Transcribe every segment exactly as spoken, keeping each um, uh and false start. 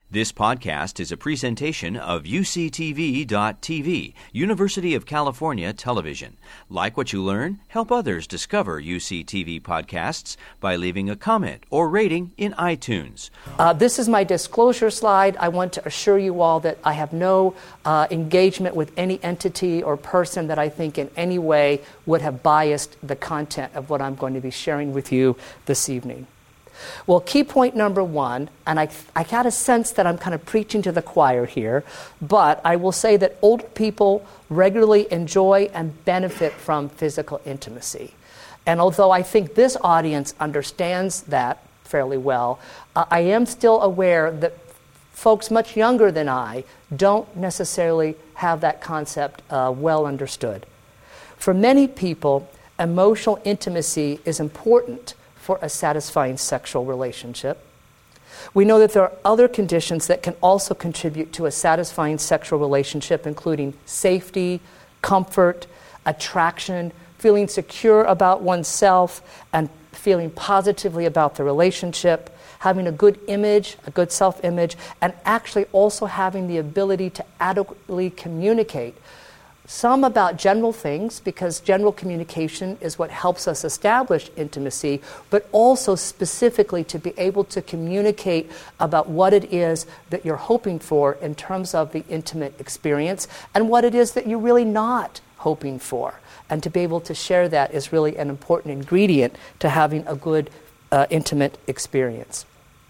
This podcast is a presentation of U C T V dot T V, University of California Television. Like what you learn? Help others discover U C T V podcasts by leaving a comment or rating in iTunes. Uh, this is my disclosure slide. I want to assure you all that I have no uh, engagement with any entity or person that I think in any way would have biased the content of what I'm going to be sharing with you this evening. Well, key point number one, and I, I got a sense that I'm kind of preaching to the choir here, but I will say that older people regularly enjoy and benefit from physical intimacy. And although I think this audience understands that fairly well, uh, I am still aware that folks much younger than I don't necessarily have that concept uh, well understood. For many people, emotional intimacy is important for a satisfying sexual relationship. We know that there are other conditions that can also contribute to a satisfying sexual relationship, including safety, comfort, attraction, feeling secure about oneself, and feeling positively about the relationship, having a good image, a good self-image, and actually also having the ability to adequately communicate. Some about general things, because general communication is what helps us establish intimacy, but also specifically to be able to communicate about what it is that you're hoping for in terms of the intimate experience and what it is that you're really not hoping for. And to be able to share that is really an important ingredient to having a good uh, intimate experience.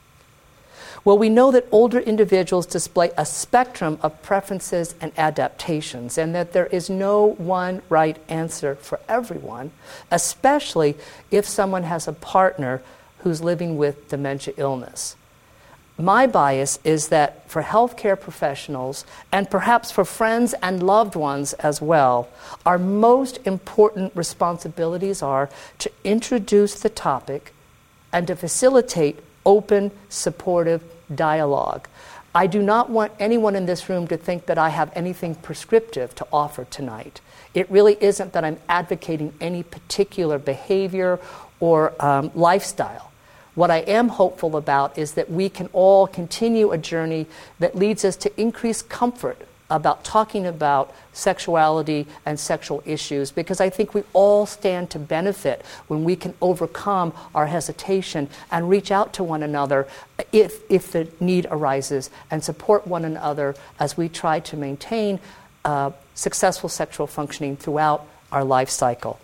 Well, we know that older individuals display a spectrum of preferences and adaptations, and that there is no one right answer for everyone, especially if someone has a partner who's living with dementia illness. My bias is that for healthcare professionals, and perhaps for friends and loved ones as well, our most important responsibilities are to introduce the topic and to facilitate open, supportive dialogue. I do not want anyone in this room to think that I have anything prescriptive to offer tonight. It really isn't that I'm advocating any particular behavior or um, lifestyle. What I am hopeful about is that we can all continue a journey that leads us to increased comfort about talking about sexuality and sexual issues, because I think we all stand to benefit when we can overcome our hesitation and reach out to one another if, if the need arises and support one another as we try to maintain uh, successful sexual functioning throughout our life cycle.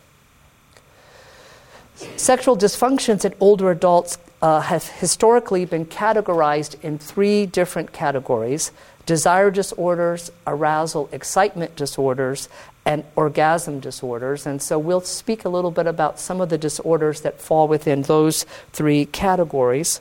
Sexual dysfunctions in older adults uh, have historically been categorized in three different categories: desire disorders, arousal excitement disorders, and orgasm disorders. And so we'll speak a little bit about some of the disorders that fall within those three categories.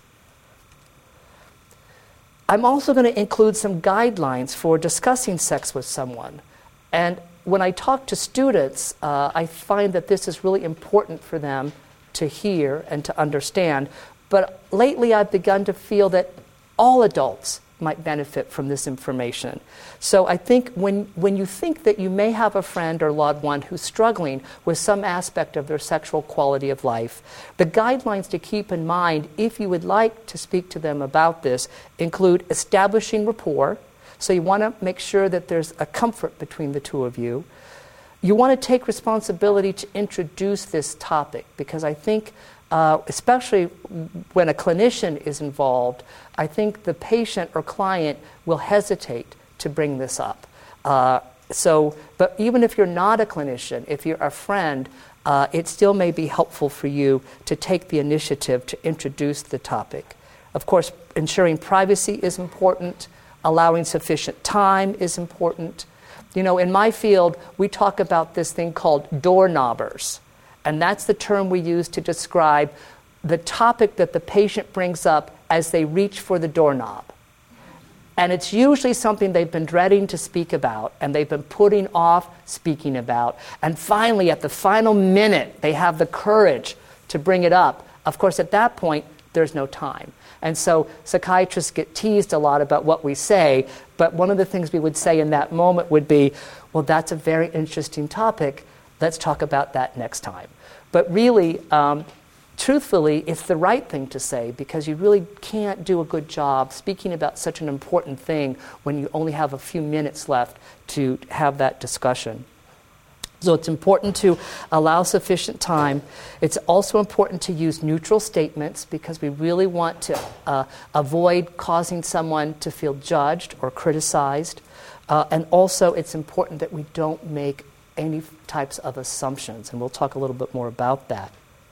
I'm also going to include some guidelines for discussing sex with someone. And when I talk to students, uh, I find that this is really important for them to hear and to understand. But lately I've begun to feel that all adults might benefit from this information. So I think when, when you think that you may have a friend or loved one who's struggling with some aspect of their sexual quality of life, the guidelines to keep in mind if you would like to speak to them about this include establishing rapport. So you want to make sure that there's a comfort between the two of you. You want to take responsibility to introduce this topic, because I think Uh, especially when a clinician is involved, I think the patient or client will hesitate to bring this up. Uh, so, but even if you're not a clinician, if you're a friend, uh, it still may be helpful for you to take the initiative to introduce the topic. Of course, ensuring privacy is important. Allowing sufficient time is important. You know, in my field, we talk about this thing called doorknobbers. And that's the term we use to describe the topic that the patient brings up as they reach for the doorknob. And it's usually something they've been dreading to speak about and they've been putting off speaking about. And finally, at the final minute, they have the courage to bring it up. Of course, at that point, there's no time. And so psychiatrists get teased a lot about what we say, but one of the things we would say in that moment would be, well, that's a very interesting topic. Let's talk about that next time. But really, um, truthfully, it's the right thing to say, because you really can't do a good job speaking about such an important thing when you only have a few minutes left to have that discussion. So it's important to allow sufficient time. It's also important to use neutral statements, because we really want to uh, avoid causing someone to feel judged or criticized. Uh, and also it's important that we don't make any types of assumptions, and we'll talk a little bit more about that.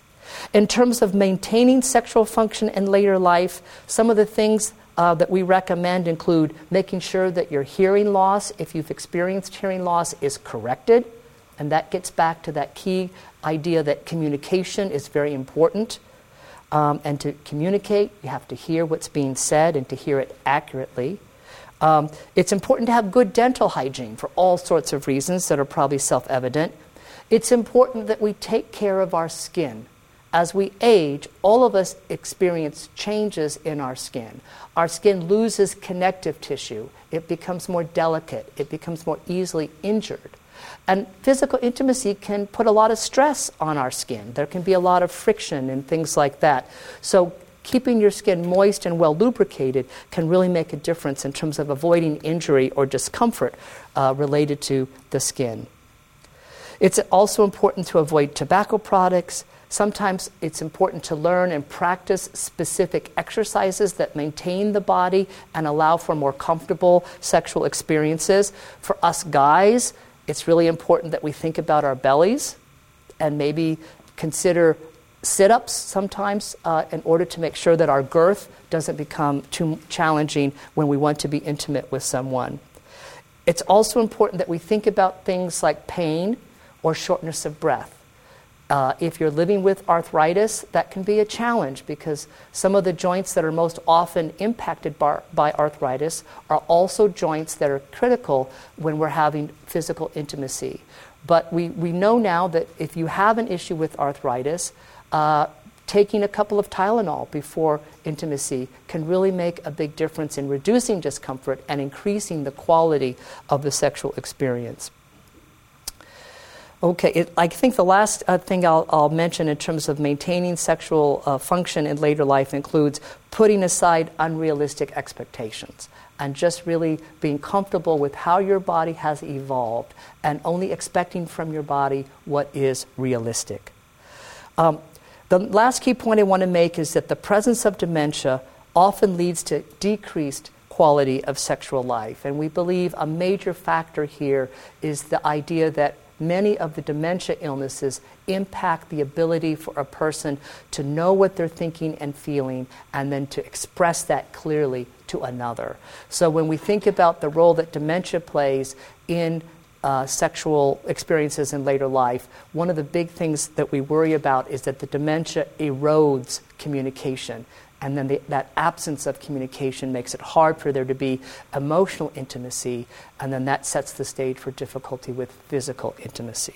In terms of maintaining sexual function in later life, some of the things uh, that we recommend include making sure that your hearing loss, if you've experienced hearing loss, is corrected. And that gets back to that key idea that communication is very important. Um, and to communicate, you have to hear what's being said and to hear it accurately. Um, it's important to have good dental hygiene for all sorts of reasons that are probably self-evident. It's important that we take care of our skin. As we age, all of us experience changes in our skin. Our skin loses connective tissue. It becomes more delicate. It becomes more easily injured. And physical intimacy can put a lot of stress on our skin. There can be a lot of friction and things like that. So keeping your skin moist and well lubricated can really make a difference in terms of avoiding injury or discomfort uh, related to the skin. It's also important to avoid tobacco products. Sometimes it's important to learn and practice specific exercises that maintain the body and allow for more comfortable sexual experiences. For us guys, it's really important that we think about our bellies and maybe consider sit-ups sometimes uh, in order to make sure that our girth doesn't become too challenging when we want to be intimate with someone. It's also important that we think about things like pain or shortness of breath. Uh, if you're living with arthritis, that can be a challenge, because some of the joints that are most often impacted by, by arthritis are also joints that are critical when we're having physical intimacy. But we, we know now that if you have an issue with arthritis, uh, taking a couple of Tylenol before intimacy can really make a big difference in reducing discomfort and increasing the quality of the sexual experience. Okay, it, I think the last uh, thing I'll, I'll mention in terms of maintaining sexual uh, function in later life includes putting aside unrealistic expectations and just really being comfortable with how your body has evolved and only expecting from your body what is realistic. Um, the last key point I want to make is that the presence of dementia often leads to decreased quality of sexual life. And we believe a major factor here is the idea that many of the dementia illnesses impact the ability for a person to know what they're thinking and feeling and then to express that clearly to another. So when we think about the role that dementia plays in uh, sexual experiences in later life, one of the big things that we worry about is that the dementia erodes communication. And then the, that absence of communication makes it hard for there to be emotional intimacy, and then that sets the stage for difficulty with physical intimacy.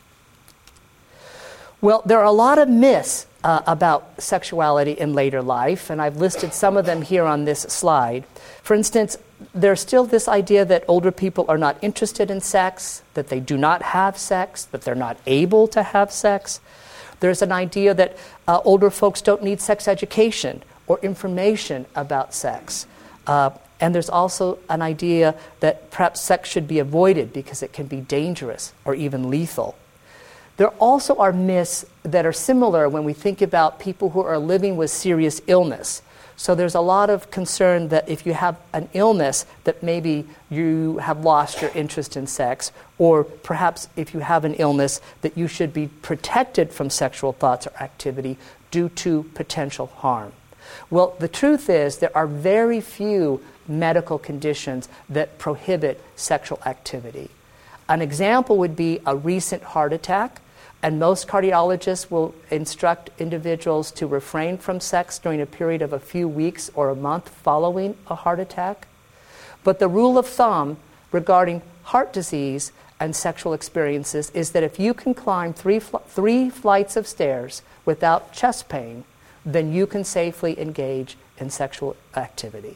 Well, there are a lot of myths uh, about sexuality in later life, and I've listed some of them here on this slide. For instance, there's still this idea that older people are not interested in sex, that they do not have sex, that they're not able to have sex. There's an idea that uh, older folks don't need sex education or information about sex. Uh, and there's also an idea that perhaps sex should be avoided because it can be dangerous or even lethal. There also are myths that are similar when we think about people who are living with serious illness. So there's a lot of concern that if you have an illness that maybe you have lost your interest in sex, or perhaps if you have an illness that you should be protected from sexual thoughts or activity due to potential harm. Well, the truth is there are very few medical conditions that prohibit sexual activity. An example would be a recent heart attack, and most cardiologists will instruct individuals to refrain from sex during a period of a few weeks or a month following a heart attack. But the rule of thumb regarding heart disease and sexual experiences is that if you can climb three, fl- three flights of stairs without chest pain, then you can safely engage in sexual activity.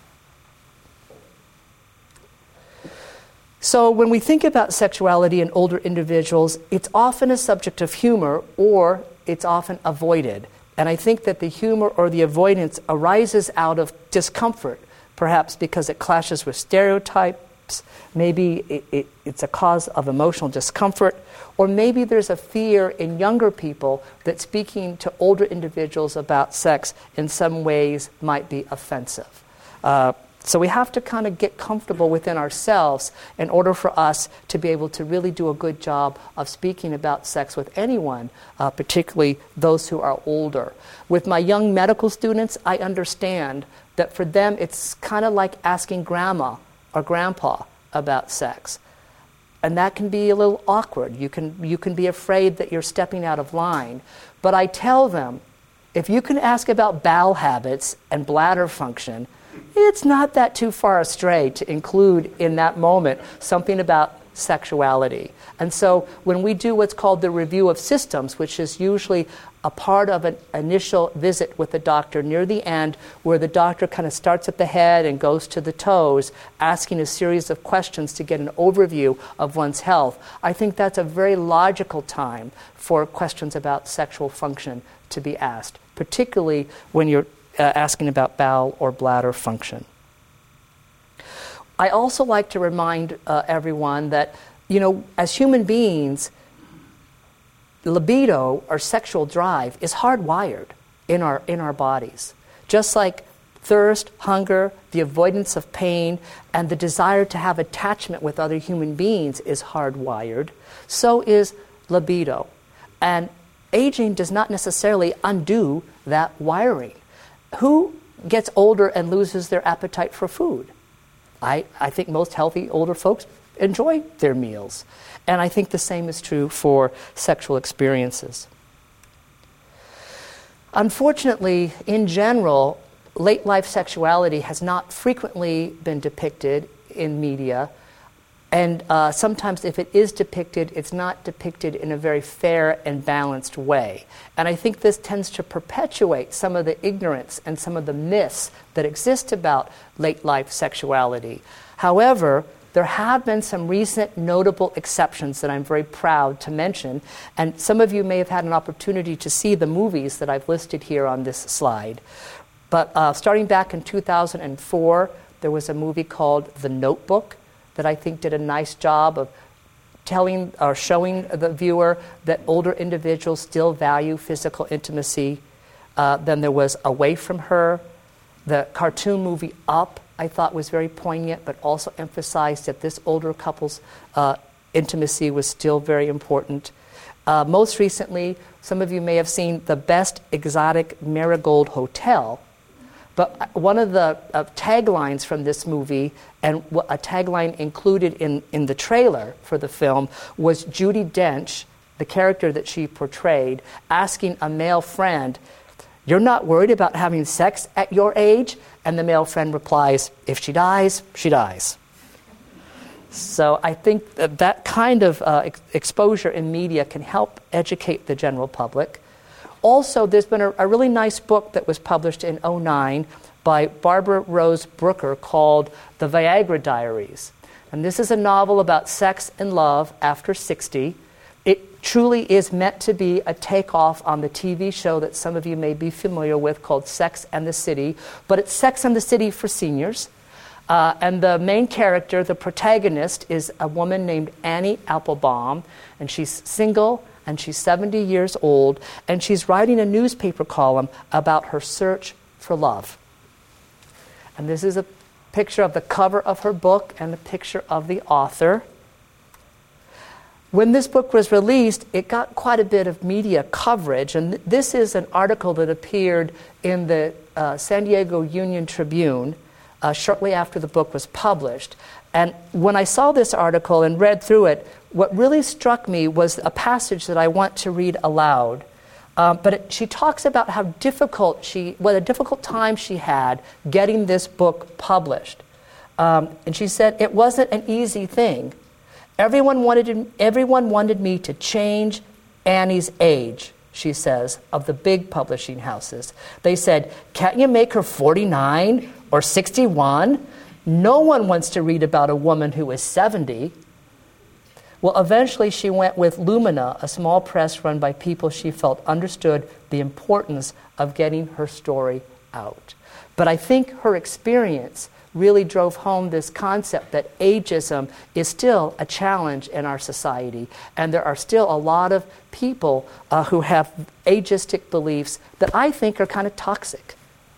So when we think about sexuality in older individuals, it's often a subject of humor, or it's often avoided. And I think that the humor or the avoidance arises out of discomfort, perhaps because it clashes with stereotypes, maybe it, it, it's a cause of emotional discomfort, or maybe there's a fear in younger people that speaking to older individuals about sex in some ways might be offensive. Uh, so we have to kind of get comfortable within ourselves in order for us to be able to really do a good job of speaking about sex with anyone, uh, particularly those who are older. With my young medical students, I understand that for them it's kind of like asking grandma or grandpa about sex. And that can be a little awkward. You can, you can be afraid that you're stepping out of line. But I tell them, if you can ask about bowel habits and bladder function, it's not that too far astray to include in that moment something about sexuality. And so when we do what's called the review of systems, which is usually a part of an initial visit with the doctor near the end, where the doctor kind of starts at the head and goes to the toes, asking a series of questions to get an overview of one's health, I think that's a very logical time for questions about sexual function to be asked, particularly when you're uh, asking about bowel or bladder function. I also like to remind uh, everyone that, you know, as human beings, libido, or sexual drive, is hardwired in our in our bodies. Just like thirst, hunger, the avoidance of pain, and the desire to have attachment with other human beings is hardwired, so is libido. And aging does not necessarily undo that wiring. Who gets older and loses their appetite for food? I, I think most healthy older folks enjoy their meals. And I think the same is true for sexual experiences. Unfortunately, in general, late life sexuality has not frequently been depicted in media. And uh, sometimes if it is depicted, it's not depicted in a very fair and balanced way. And I think this tends to perpetuate some of the ignorance and some of the myths that exist about late life sexuality. However, there have been some recent notable exceptions that I'm very proud to mention, and some of you may have had an opportunity to see the movies that I've listed here on this slide. But uh, starting back in two thousand four, there was a movie called The Notebook that I think did a nice job of telling or showing the viewer that older individuals still value physical intimacy. Uh, then there was Away from Her. The cartoon movie Up, I thought, was very poignant, but also emphasized that this older couple's uh, intimacy was still very important. Uh, most recently, some of you may have seen The Best Exotic Marigold Hotel. But one of the uh, taglines from this movie, and a tagline included in, in the trailer for the film, was Judi Dench, the character that she portrayed, asking a male friend, "You're not worried about having sex at your age?" And the male friend replies, "If she dies, she dies." So I think that, that kind of uh, ex- exposure in media can help educate the general public. Also, there's been a, a really nice book that was published in oh nine by Barbara Rose Brooker called The Viagra Diaries. And this is a novel about sex and love after sixty. It truly is meant to be a takeoff on the T V show that some of you may be familiar with called Sex and the City, but it's Sex and the City for seniors. Uh, and the main character, the protagonist, is a woman named Annie Applebaum, and she's single, and she's seventy years old, and she's writing a newspaper column about her search for love. And this is a picture of the cover of her book and a picture of the author. When this book was released, it got quite a bit of media coverage, and th- this is an article that appeared in the uh, San Diego Union Tribune uh, shortly after the book was published. And when I saw this article and read through it, what really struck me was a passage that I want to read aloud. Um, but it, she talks about how difficult she, what a difficult time she had getting this book published. Um, and she said, "It wasn't an easy thing. Everyone wanted, everyone wanted me to change Annie's age," she says, of the big publishing houses. They said, "Can't you make her forty-nine or sixty-one? No one wants to read about a woman who is seventy." Well, eventually she went with Lumina, a small press run by people she felt understood the importance of getting her story out. But I think her experience really drove home this concept that ageism is still a challenge in our society, and there are still a lot of people uh, who have ageistic beliefs that I think are kind of toxic.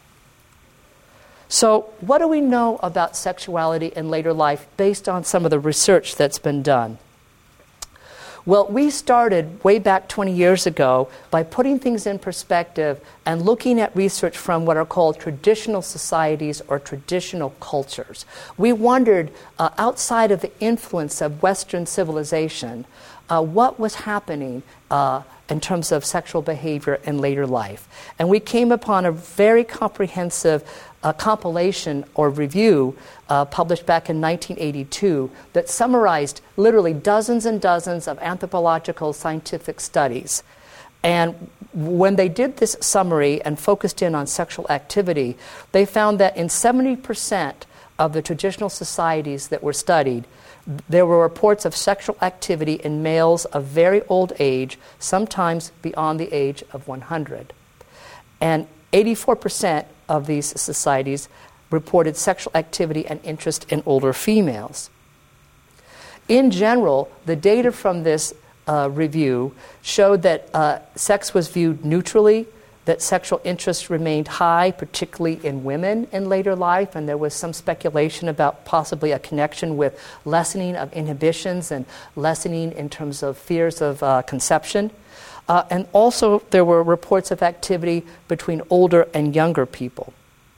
So what do we know about sexuality in later life based on some of the research that's been done? Well, we started way back twenty years ago by putting things in perspective and looking at research from what are called traditional societies or traditional cultures. We wondered, uh, outside of the influence of Western civilization, uh, what was happening uh, in terms of sexual behavior in later life. And we came upon a very comprehensive uh, compilation or review uh, published back in nineteen eighty-two that summarized literally dozens and dozens of anthropological scientific studies. And when they did this summary and focused in on sexual activity, they found that in seventy percent of the traditional societies that were studied, there were reports of sexual activity in males of very old age, sometimes beyond the age of one hundred. And eighty-four percent of these societies reported sexual activity and interest in older females. In general, the data from this uh, review showed that uh, sex was viewed neutrally, that sexual interest remained high, particularly in women in later life, and there was some speculation about possibly a connection with lessening of inhibitions and lessening in terms of fears of uh, conception. Uh, and also there were reports of activity between older and younger people.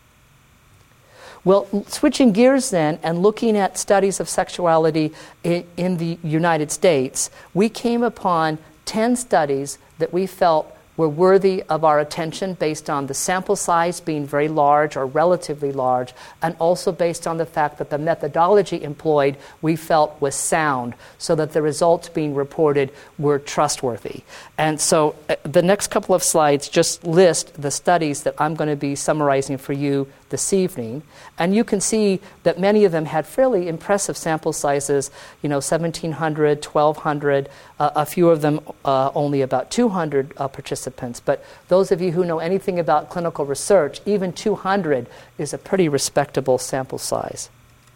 Well, switching gears then and looking at studies of sexuality in, in the United States, we came upon ten studies that we felt were worthy of our attention based on the sample size being very large or relatively large, and also based on the fact that the methodology employed we felt was sound, so that the results being reported were trustworthy. And so uh, the next couple of slides just list the studies that I'm going to be summarizing for you this evening. And you can see that many of them had fairly impressive sample sizes, you know, seventeen hundred, twelve hundred, uh, a few of them uh, only about two hundred uh, participants. But those of you who know anything about clinical research, even two hundred is a pretty respectable sample size.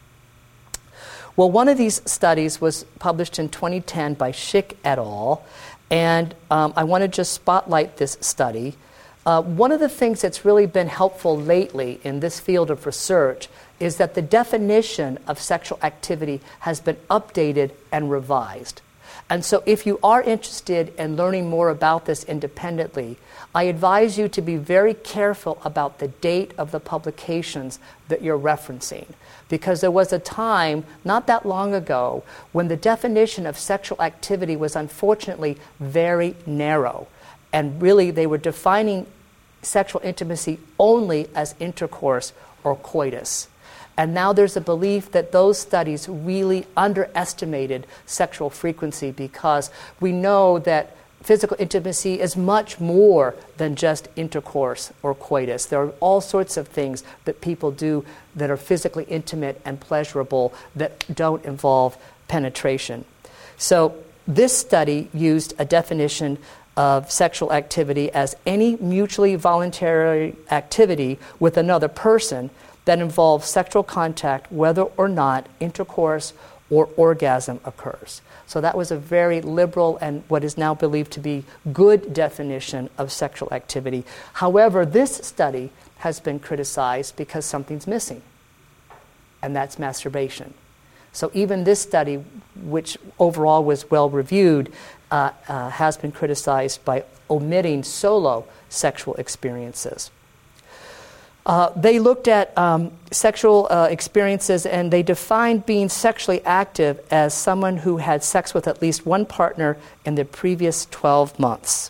Well, one of these studies was published in twenty ten by Schick et al., and um, I want to just spotlight this study. Uh, one of the things that's really been helpful lately in this field of research is that the definition of sexual activity has been updated and revised. And so if you are interested in learning more about this independently, I advise you to be very careful about the date of the publications that you're referencing. Because there was a time, not that long ago, when the definition of sexual activity was unfortunately very narrow. And really they were defining sexual intimacy only as intercourse or coitus. And now there's a belief that those studies really underestimated sexual frequency, because we know that physical intimacy is much more than just intercourse or coitus. There are all sorts of things that people do that are physically intimate and pleasurable that don't involve penetration. So this study used a definition of sexual activity as any mutually voluntary activity with another person that involves sexual contact, whether or not intercourse or orgasm occurs. So that was a very liberal and what is now believed to be good definition of sexual activity. However, this study has been criticized because something's missing, and that's masturbation. So even this study, which overall was well reviewed, uh, uh, has been criticized by omitting solo sexual experiences. Uh, they looked at um, sexual uh, experiences, and they defined being sexually active as someone who had sex with at least one partner in the previous twelve months.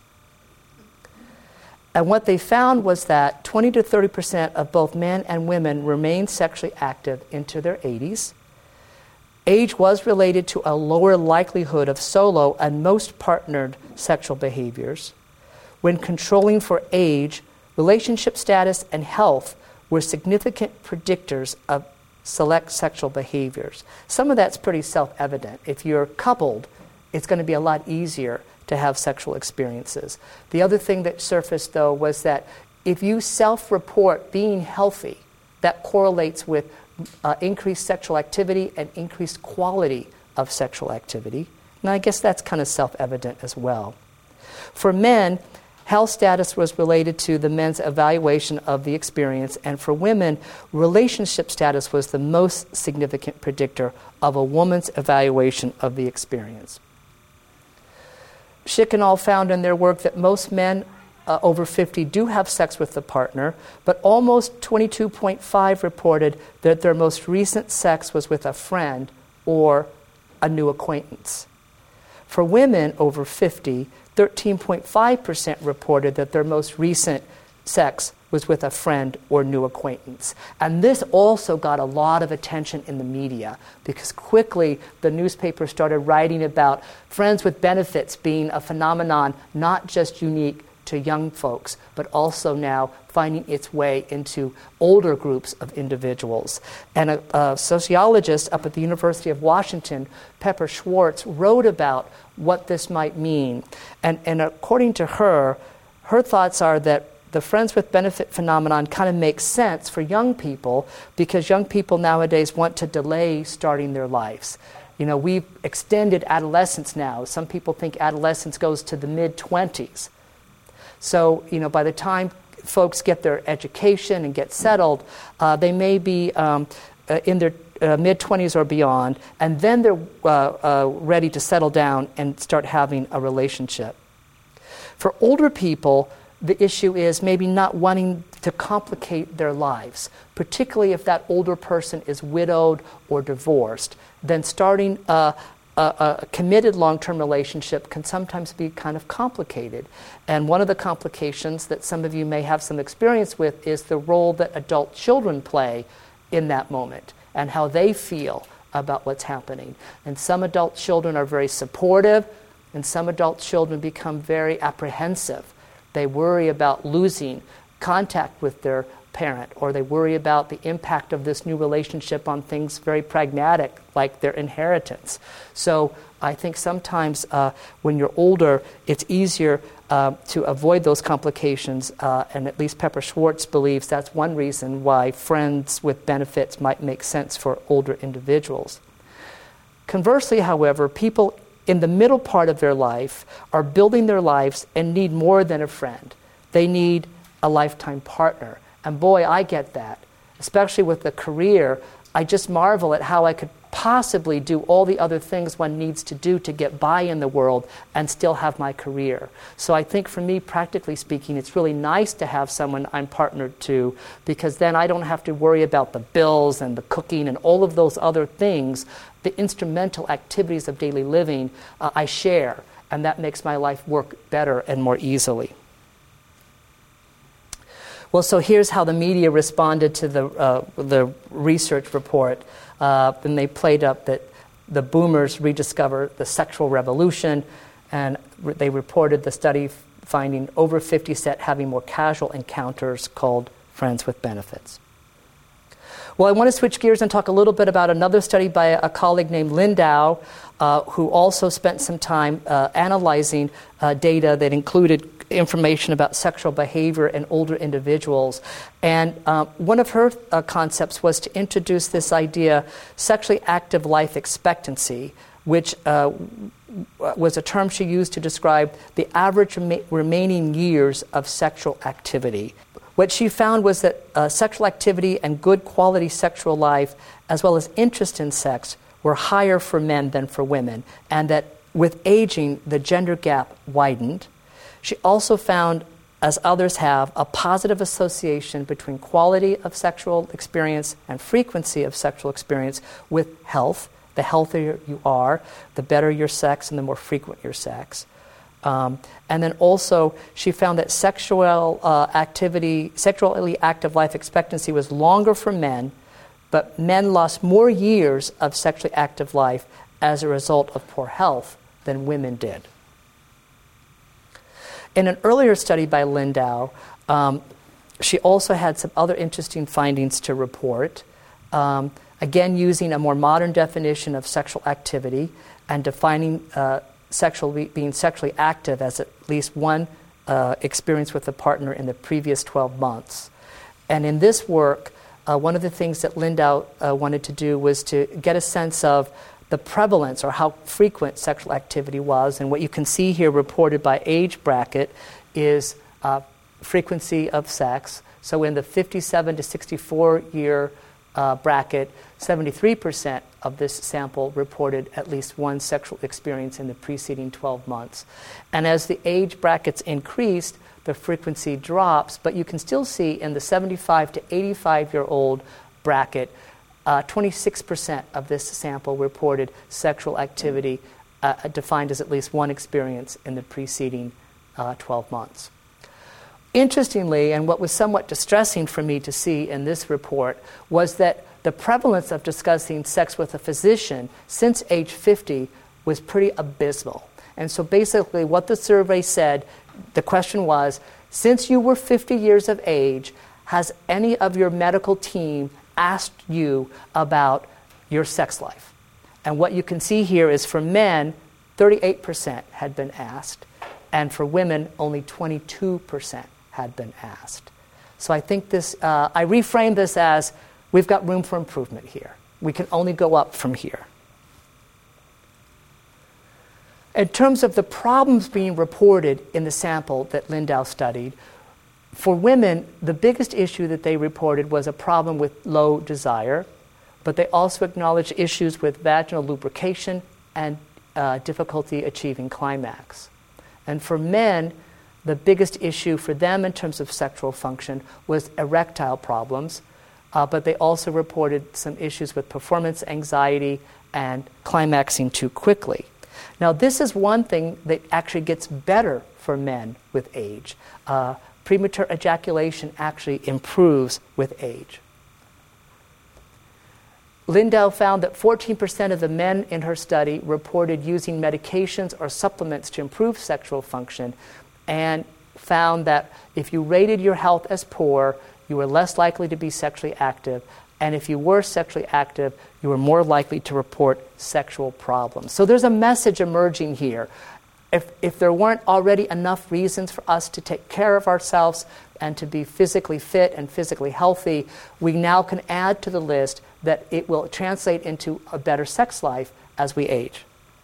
And what they found was that twenty to thirty percent of both men and women remained sexually active into their eighties. Age was related to a lower likelihood of solo and most partnered sexual behaviors. When controlling for age, relationship status and health were significant predictors of select sexual behaviors. Some of that's pretty self-evident. If you're coupled, it's going to be a lot easier to have sexual experiences. The other thing that surfaced, though, was that if you self-report being healthy, that correlates with uh, increased sexual activity and increased quality of sexual activity. And I guess that's kind of self-evident as well. For men, health status was related to the men's evaluation of the experience, and for women, relationship status was the most significant predictor of a woman's evaluation of the experience. Schick and al. Found in their work that most men uh, over fifty do have sex with the partner, but almost twenty-two point five reported that their most recent sex was with a friend or a new acquaintance. For women over fifty, thirteen point five percent reported that their most recent sex was with a friend or new acquaintance. And this also got a lot of attention in the media because quickly the newspaper started writing about friends with benefits being a phenomenon not just unique to young folks, but also now finding its way into older groups of individuals. And a, a sociologist up at the University of Washington, Pepper Schwartz, wrote about what this might mean. And, and according to her, her thoughts are that the friends with benefit phenomenon kind of makes sense for young people because young people nowadays want to delay starting their lives. You know, we've extended adolescence now. Some people think adolescence goes to the mid-twenties. So, you know, by the time folks get their education and get settled, uh, they may be um, uh, in their uh, mid-twenties or beyond, and then they're uh, uh, ready to settle down and start having a relationship. For older people, the issue is maybe not wanting to complicate their lives, particularly if that older person is widowed or divorced. Then starting a, a, a committed long-term relationship can sometimes be kind of complicated. And one of the complications that some of you may have some experience with is the role that adult children play in that moment and how they feel about what's happening. And some adult children are very supportive, and some adult children become very apprehensive. They worry about losing contact with their parent, or they worry about the impact of this new relationship on things very pragmatic, like their inheritance. So I think sometimes uh, when you're older, it's easier uh, to avoid those complications, uh, and at least Pepper Schwartz believes that's one reason why friends with benefits might make sense for older individuals. Conversely, however, people in the middle part of their life are building their lives and need more than a friend. They need a lifetime partner. And boy, I get that. Especially with the career, I just marvel at how I could possibly do all the other things one needs to do to get by in the world and still have my career. So I think for me, practically speaking, it's really nice to have someone I'm partnered to, because then I don't have to worry about the bills and the cooking and all of those other things. The instrumental activities of daily living uh, I share, and that makes my life work better and more easily. Well, so here's how the media responded to the uh, the research report. Uh, and they played up that the boomers rediscover the sexual revolution, and re- they reported the study finding over fifty set having more casual encounters called friends with benefits. Well, I want to switch gears and talk a little bit about another study by a, a colleague named Lindau, uh, who also spent some time uh, analyzing uh, data that included information about sexual behavior in older individuals. And uh, one of her uh, concepts was to introduce this idea, sexually active life expectancy, which uh, was a term she used to describe the average rema- remaining years of sexual activity. What she found was that uh, sexual activity and good quality sexual life, as well as interest in sex, were higher for men than for women, and that with aging, the gender gap widened. She also found, as others have, a positive association between quality of sexual experience and frequency of sexual experience with health. The healthier you are, the better your sex and the more frequent your sex. Um, and then also, she found that sexual uh, activity, sexually active life expectancy was longer for men, but men lost more years of sexually active life as a result of poor health than women did. In an earlier study by Lindau, um, she also had some other interesting findings to report, um, again using a more modern definition of sexual activity and defining uh, sexually being sexually active as at least one uh, experience with a partner in the previous twelve months. And in this work, uh, one of the things that Lindau uh, wanted to do was to get a sense of the prevalence or how frequent sexual activity was. And what you can see here reported by age bracket is uh, frequency of sex. So in the fifty-seven to sixty-four year uh, bracket, seventy-three percent of this sample reported at least one sexual experience in the preceding twelve months. And as the age brackets increased, the frequency drops, but you can still see in the seventy-five to eighty-five year old bracket, uh, twenty-six percent of this sample reported sexual activity uh, defined as at least one experience in the preceding uh, twelve months. Interestingly, and what was somewhat distressing for me to see in this report, was that the prevalence of discussing sex with a physician since age fifty was pretty abysmal. And so basically what the survey said, the question was, since you were fifty years of age, has any of your medical team asked you about your sex life? And what you can see here is for men, thirty-eight percent had been asked, and for women, only twenty-two percent had been asked. So I think this, uh, I reframe this as, we've got room for improvement here. We can only go up from here. In terms of the problems being reported in the sample that Lindau studied, for women, the biggest issue that they reported was a problem with low desire, but they also acknowledged issues with vaginal lubrication and uh, difficulty achieving climax. And for men, the biggest issue for them in terms of sexual function was erectile problems, uh, but they also reported some issues with performance anxiety and climaxing too quickly. Now, this is one thing that actually gets better for men with age. Uh, premature ejaculation actually improves with age. Lindau found that fourteen percent of the men in her study reported using medications or supplements to improve sexual function, and found that if you rated your health as poor, you were less likely to be sexually active, and if you were sexually active, you were more likely to report sexual problems. So there's a message emerging here. If, if there weren't already enough reasons for us to take care of ourselves and to be physically fit and physically healthy, we now can add to the list that it will translate into a better sex life as we age.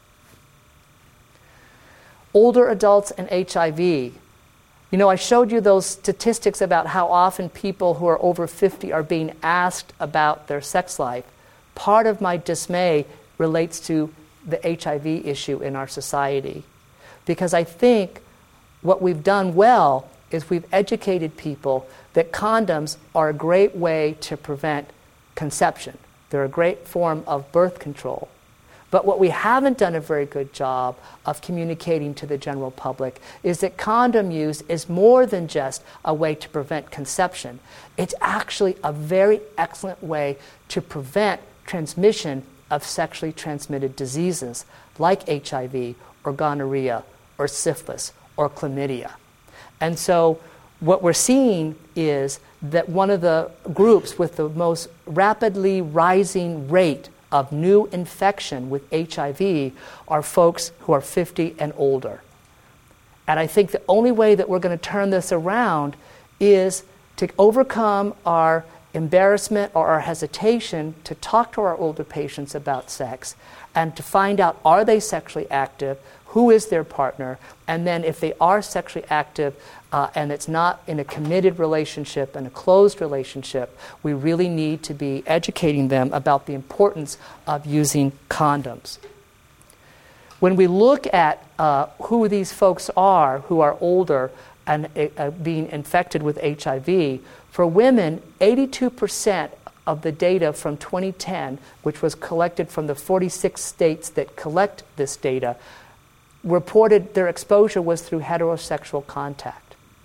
Older adults and H I V. You know, I showed you those statistics about how often people who are over fifty are being asked about their sex life. Part of my dismay relates to the H I V issue in our society. Because I think what we've done well is we've educated people that condoms are a great way to prevent conception. They're a great form of birth control. But what we haven't done a very good job of communicating to the general public is that condom use is more than just a way to prevent conception. It's actually a very excellent way to prevent transmission of sexually transmitted diseases like H I V or gonorrhea or syphilis or chlamydia. And so what we're seeing is that one of the groups with the most rapidly rising rate of new infection with H I V are folks who are fifty and older. And I think the only way that we're going to turn this around is to overcome our embarrassment or our hesitation to talk to our older patients about sex and to find out, are they sexually active, who is their partner, and then if they are sexually active uh, and it's not in a committed relationship and a closed relationship, we really need to be educating them about the importance of using condoms. When we look at uh, who these folks are who are older and uh, being infected with H I V, for women, eighty-two percent of the data from twenty ten, which was collected from the forty-six states that collect this data, reported their exposure was through heterosexual contact.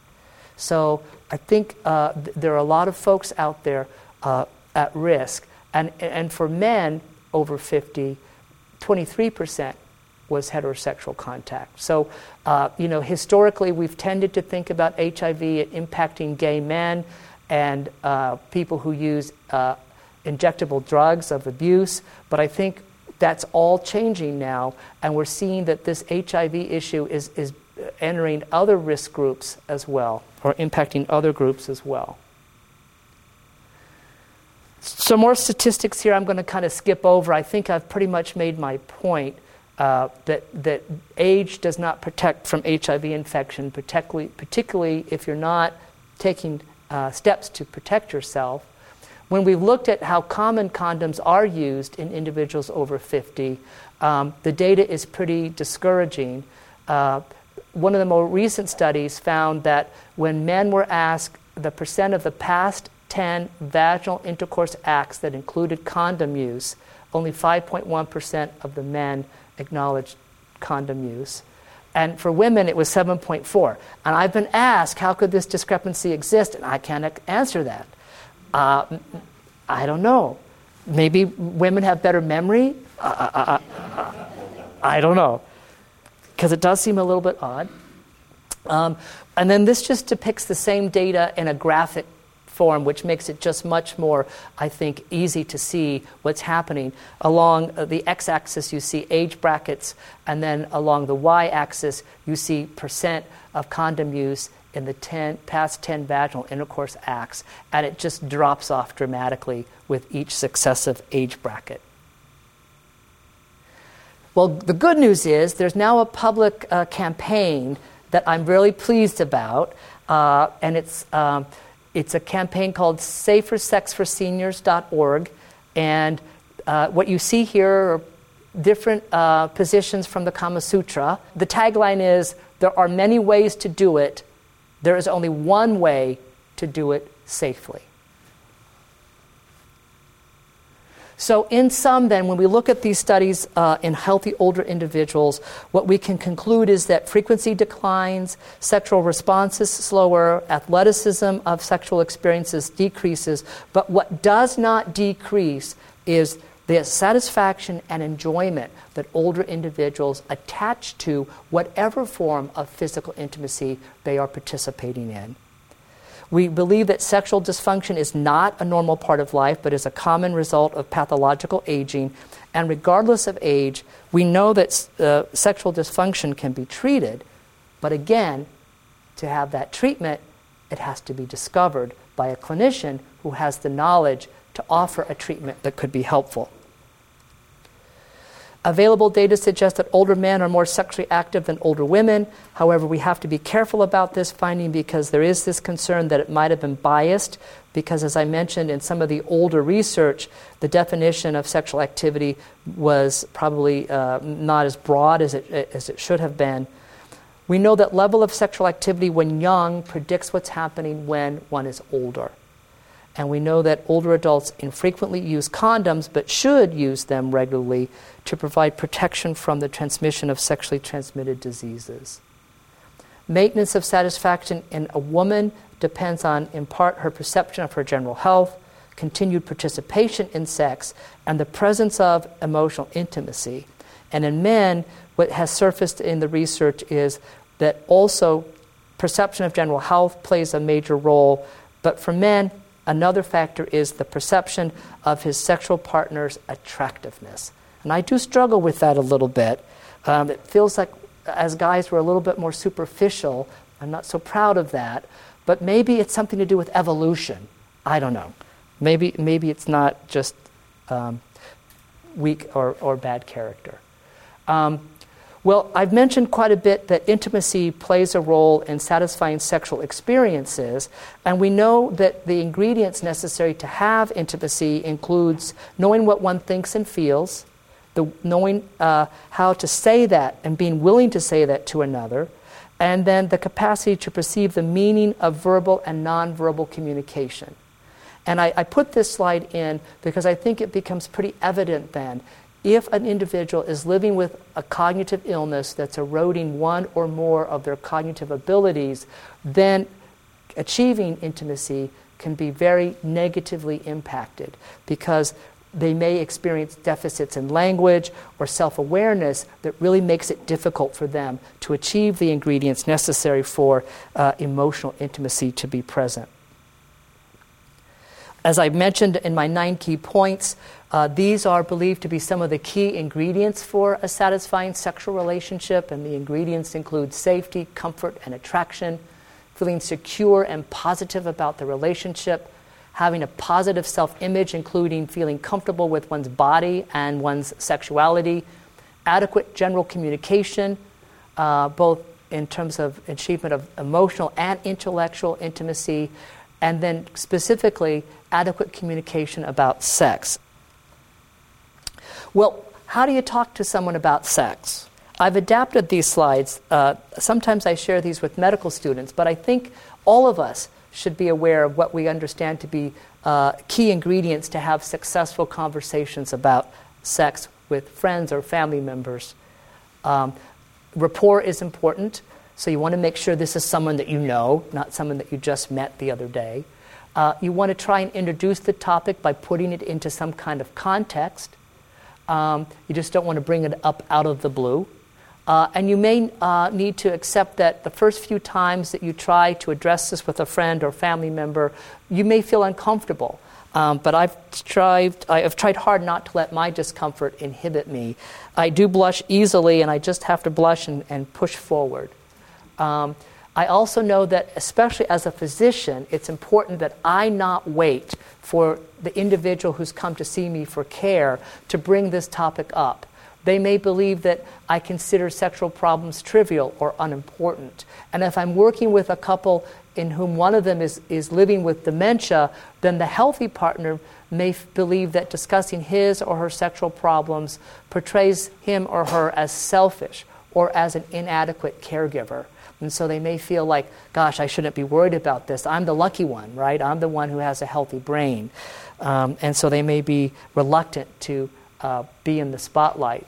So I think uh, th- there are a lot of folks out there uh, at risk. And, and for men over fifty, twenty-three percent was heterosexual contact. So, uh, you know, historically we've tended to think about H I V impacting gay men and uh, people who use uh, injectable drugs of abuse. But I think that's all changing now, and we're seeing that this H I V issue is, is entering other risk groups as well, or impacting other groups as well. Some more statistics here I'm going to kind of skip over. I think I've pretty much made my point uh, that, that age does not protect from H I V infection, particularly, particularly if you're not taking uh, steps to protect yourself. When we've looked at how common condoms are used in individuals over fifty, um, the data is pretty discouraging. Uh, one of the more recent studies found that when men were asked the percent of the past ten vaginal intercourse acts that included condom use, only five point one percent of the men acknowledged condom use. And for women, it was seven point four. And I've been asked, how could this discrepancy exist? And I can't answer that. Uh, I don't know. Maybe women have better memory? Uh, uh, uh, uh, I don't know. Because it does seem a little bit odd. Um, and then this just depicts the same data in a graphic form, which makes it just much more, I think, easy to see what's happening. Along the x-axis, you see age brackets, and then along the y-axis, you see percent of condom use in the ten, past ten vaginal intercourse acts, and it just drops off dramatically with each successive age bracket. Well, the good news is there's now a public uh, campaign that I'm really pleased about, uh, and it's um, it's a campaign called safer sex for seniors dot org, and uh, what you see here are different uh, positions from the Kama Sutra. The tagline is, there are many ways to do it. There is only one way to do it safely. So in sum then, when we look at these studies uh, in healthy older individuals, what we can conclude is that frequency declines, sexual responses slower, athleticism of sexual experiences decreases, but what does not decrease is the satisfaction and enjoyment that older individuals attach to whatever form of physical intimacy they are participating in. We believe that sexual dysfunction is not a normal part of life, but is a common result of pathological aging. And regardless of age, we know that uh, sexual dysfunction can be treated, but again, to have that treatment, it has to be discovered by a clinician who has the knowledge to offer a treatment that could be helpful. Available data suggests that older men are more sexually active than older women. However, we have to be careful about this finding because there is this concern that it might have been biased because, as I mentioned, in some of the older research, the definition of sexual activity was probably uh, not as broad as it, as it should have been. We know that level of sexual activity when young predicts what's happening when one is older. And we know that older adults infrequently use condoms, but should use them regularly to provide protection from the transmission of sexually transmitted diseases. Maintenance of satisfaction in a woman depends on, in part, her perception of her general health, continued participation in sex, and the presence of emotional intimacy. And in men, what has surfaced in the research is that also perception of general health plays a major role, but for men, another factor is the perception of his sexual partner's attractiveness. And I do struggle with that a little bit. Um, it feels like as guys we're a little bit more superficial. I'm not so proud of that. But maybe it's something to do with evolution. I don't know. Maybe maybe it's not just um, weak or, or bad character. Um, Well, I've mentioned quite a bit that intimacy plays a role in satisfying sexual experiences, and we know that the ingredients necessary to have intimacy includes knowing what one thinks and feels, the knowing uh, how to say that and being willing to say that to another, and then the capacity to perceive the meaning of verbal and nonverbal communication. And I, I put this slide in because I think it becomes pretty evident then if an individual is living with a cognitive illness that's eroding one or more of their cognitive abilities, then achieving intimacy can be very negatively impacted because they may experience deficits in language or self-awareness that really makes it difficult for them to achieve the ingredients necessary for uh, emotional intimacy to be present. As I mentioned in my nine key points, uh, these are believed to be some of the key ingredients for a satisfying sexual relationship, and the ingredients include safety, comfort, and attraction, feeling secure and positive about the relationship, having a positive self-image, including feeling comfortable with one's body and one's sexuality, adequate general communication, uh, both in terms of achievement of emotional and intellectual intimacy, and then specifically adequate communication about sex. Well, how do you talk to someone about sex? I've adapted these slides. Uh, sometimes I share these with medical students, but I think all of us should be aware of what we understand to be uh, key ingredients to have successful conversations about sex with friends or family members. Um, rapport is important, so you want to make sure this is someone that you know, not someone that you just met the other day. Uh, you want to try and introduce the topic by putting it into some kind of context. Um, you just don't want to bring it up out of the blue. Uh, and you may uh, need to accept that the first few times that you try to address this with a friend or family member, you may feel uncomfortable. Um, but I've tried, I've tried hard not to let my discomfort inhibit me. I do blush easily, and I just have to blush and, and push forward. Um, I also know that, especially as a physician, it's important that I not wait for the individual who's come to see me for care to bring this topic up. They may believe that I consider sexual problems trivial or unimportant. And if I'm working with a couple in whom one of them is, is living with dementia, then the healthy partner may f- believe that discussing his or her sexual problems portrays him or her as selfish or as an inadequate caregiver. And so they may feel like, gosh, I shouldn't be worried about this. I'm the lucky one, right? I'm the one who has a healthy brain. Um, and so they may be reluctant to uh, be in the spotlight.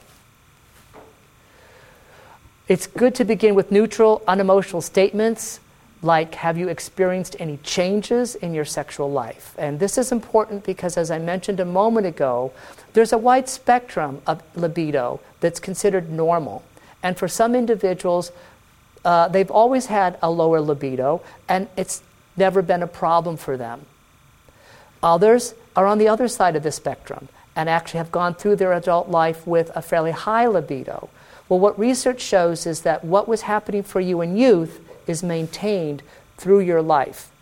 It's good to begin with neutral, unemotional statements like, have you experienced any changes in your sexual life? And this is important because, as I mentioned a moment ago, there's a wide spectrum of libido that's considered normal. And for some individuals, uh, they've always had a lower libido, and it's never been a problem for them. Others are on the other side of the spectrum and actually have gone through their adult life with a fairly high libido. Well, what research shows is that what was happening for you in youth is maintained through your life.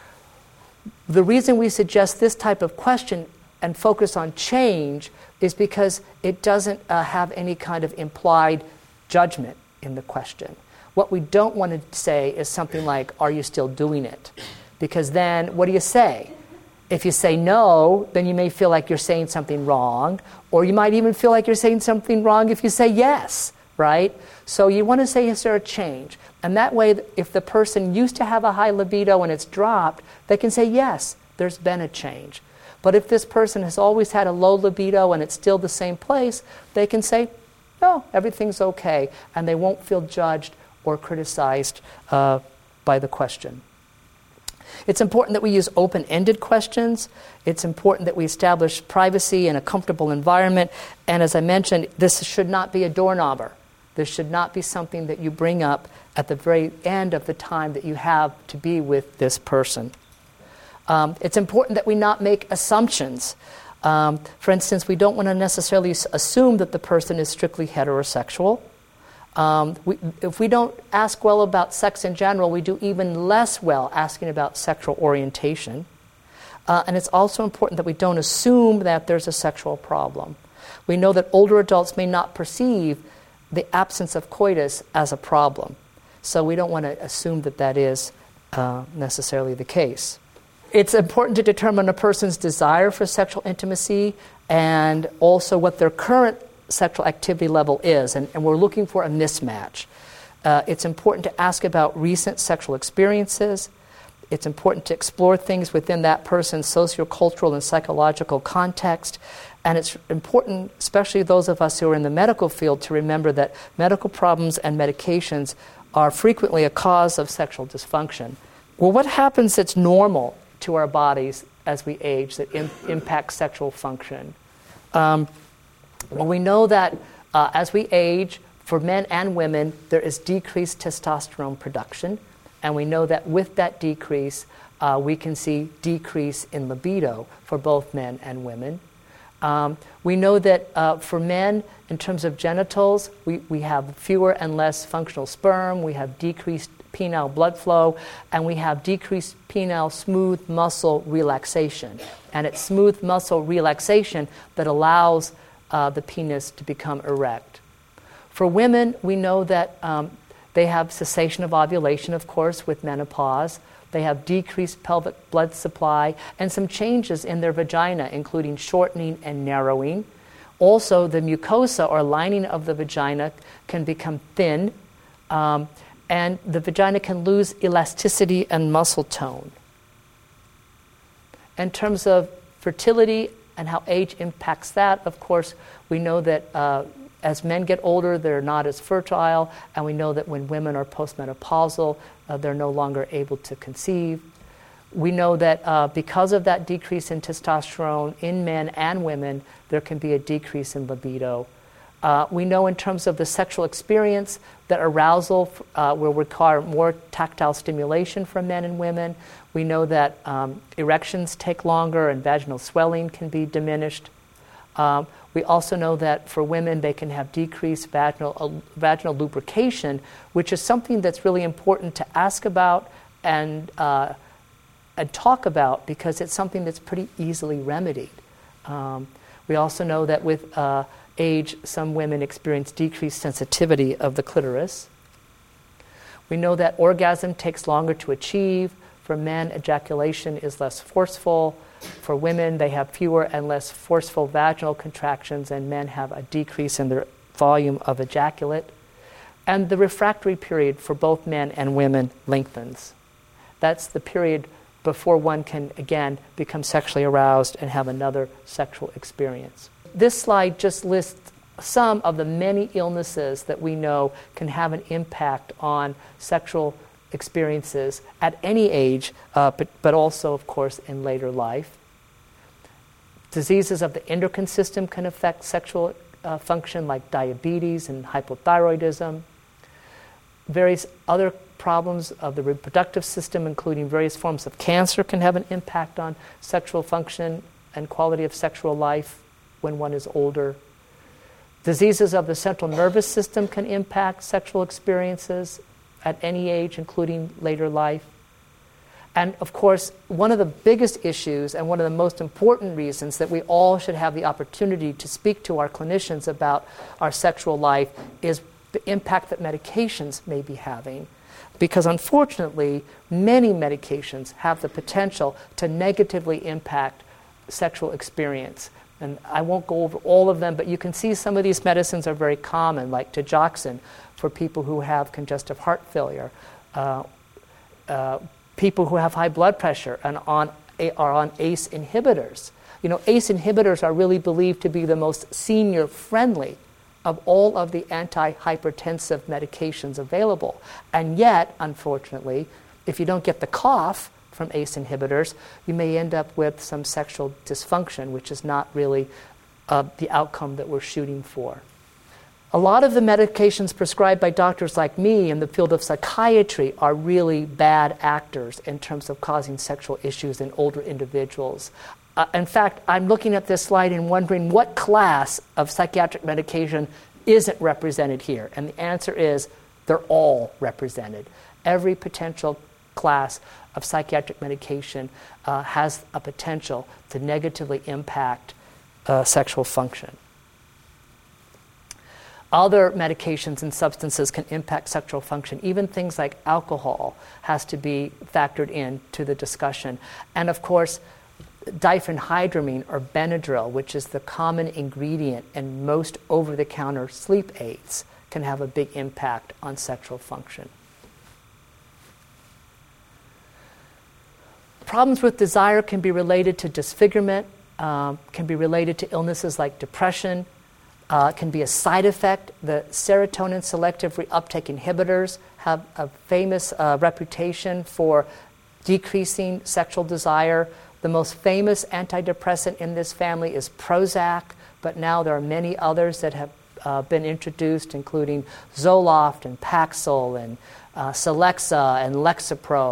The reason we suggest this type of question and focus on change is because it doesn't uh, have any kind of implied judgment in the question. What we don't want to say is something like, are you still doing it? Because then, what do you say? If you say no, then you may feel like you're saying something wrong, or you might even feel like you're saying something wrong if you say yes, right? So you want to say, is there a change? And that way, if the person used to have a high libido and it's dropped, they can say, yes, there's been a change. But if this person has always had a low libido and it's still the same place, they can say, no, everything's okay, and they won't feel judged or criticized uh, by the question. It's important that we use open-ended questions. It's important that we establish privacy and a comfortable environment. And as I mentioned, this should not be a doorknobber. This should not be something that you bring up at the very end of the time that you have to be with this person. Um, it's important that we not make assumptions. Um, for instance, we don't want to necessarily assume that the person is strictly heterosexual. Um, we, if we don't ask well about sex in general, we do even less well asking about sexual orientation. Uh, and it's also important that we don't assume that there's a sexual problem. We know that older adults may not perceive the absence of coitus as a problem. So we don't want to assume that that is uh, necessarily the case. It's important to determine a person's desire for sexual intimacy and also what their current sexual activity level is, and, and we're looking for a mismatch. Uh, it's important to ask about recent sexual experiences. It's important to explore things within that person's sociocultural and psychological context. And it's important, especially those of us who are in the medical field, to remember that medical problems and medications are frequently a cause of sexual dysfunction. Well, what happens that's normal to our bodies as we age that im- impacts sexual function? Um, well, we know that uh, as we age, for men and women, there is decreased testosterone production. And we know that with that decrease, uh, we can see decrease in libido for both men and women. Um, we know that uh, for men, in terms of genitals, we, we have fewer and less functional sperm, we have decreased penile blood flow, and we have decreased penile smooth muscle relaxation. And it's smooth muscle relaxation that allows uh, the penis to become erect. For women, we know that um, they have cessation of ovulation, of course, with menopause. They have decreased pelvic blood supply and some changes in their vagina, including shortening and narrowing. Also, the mucosa or lining of the vagina can become thin, um, and the vagina can lose elasticity and muscle tone. In terms of fertility and how age impacts that, of course, we know that uh, as men get older, they're not as fertile, and we know that when women are postmenopausal, uh, they're no longer able to conceive. We know that uh, because of that decrease in testosterone in men and women, there can be a decrease in libido. Uh, we know in terms of the sexual experience that arousal uh, will require more tactile stimulation from men and women. We know that um, erections take longer and vaginal swelling can be diminished. Um, we also know that for women, they can have decreased vaginal, uh, vaginal lubrication, which is something that's really important to ask about and, uh, and talk about because it's something that's pretty easily remedied. Um, we also know that with uh, age, some women experience decreased sensitivity of the clitoris. We know that orgasm takes longer to achieve. For men, ejaculation is less forceful. For women, they have fewer and less forceful vaginal contractions, and men have a decrease in their volume of ejaculate. And the refractory period for both men and women lengthens. That's the period before one can, again, become sexually aroused and have another sexual experience. This slide just lists some of the many illnesses that we know can have an impact on sexual experiences at any age, uh, but, but also, of course, in later life. Diseases of the endocrine system can affect sexual uh, function, like diabetes and hypothyroidism. Various other problems of the reproductive system, including various forms of cancer, can have an impact on sexual function and quality of sexual life when one is older. Diseases of the central nervous system can impact sexual experiences at any age, including later life. And of course, one of the biggest issues and one of the most important reasons that we all should have the opportunity to speak to our clinicians about our sexual life is the impact that medications may be having. Because unfortunately, many medications have the potential to negatively impact sexual experience. And I won't go over all of them, but you can see some of these medicines are very common, like digoxin for people who have congestive heart failure, uh, uh, people who have high blood pressure and on, are on A C E inhibitors. You know, A C E inhibitors are really believed to be the most senior-friendly of all of the antihypertensive medications available. And yet, unfortunately, if you don't get the cough from A C E inhibitors, you may end up with some sexual dysfunction, which is not really uh, the outcome that we're shooting for. A lot of the medications prescribed by doctors like me in the field of psychiatry are really bad actors in terms of causing sexual issues in older individuals. Uh, in fact, I'm looking at this slide and wondering what class of psychiatric medication isn't represented here. And the answer is they're all represented. Every potential class of psychiatric medication uh, has a potential to negatively impact uh, sexual function. Other medications and substances can impact sexual function. Even things like alcohol has to be factored into the discussion. And of course, diphenhydramine or Benadryl, which is the common ingredient in most over-the-counter sleep aids, can have a big impact on sexual function. Problems with desire can be related to disfigurement, uh, can be related to illnesses like depression, uh, can be a side effect. The serotonin selective reuptake inhibitors have a famous uh, reputation for decreasing sexual desire. The most famous antidepressant in this family is Prozac, but now there are many others that have uh, been introduced, including Zoloft and Paxil and uh, Celexa and Lexapro.